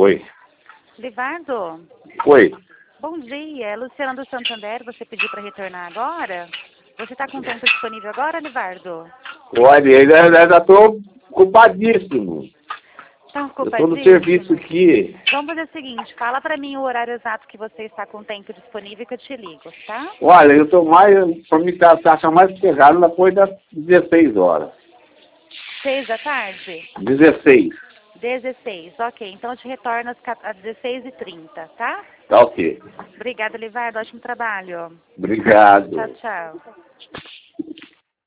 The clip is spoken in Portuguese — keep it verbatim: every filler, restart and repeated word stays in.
Oi. Livardo? Oi. Bom dia, é Luciana do Santander, você pediu para retornar agora? Você está com tempo disponível agora, Livardo? Olha, ainda ainda estou ocupadíssimo. Está Eu estou ocupadíssimo? no serviço aqui. Vamos fazer o seguinte, fala para mim o horário exato que você está com tempo disponível que eu te ligo, tá? Olha, eu estou mais, para mim está tá achando mais pegado depois das dezesseis horas. Seis da tarde? dezesseis. dezesseis, ok. Então eu te retorno às ca- às dezesseis e trinta, tá? Tá ok. Obrigada, Livardo. Ótimo trabalho. Obrigado. Tchau, tchau.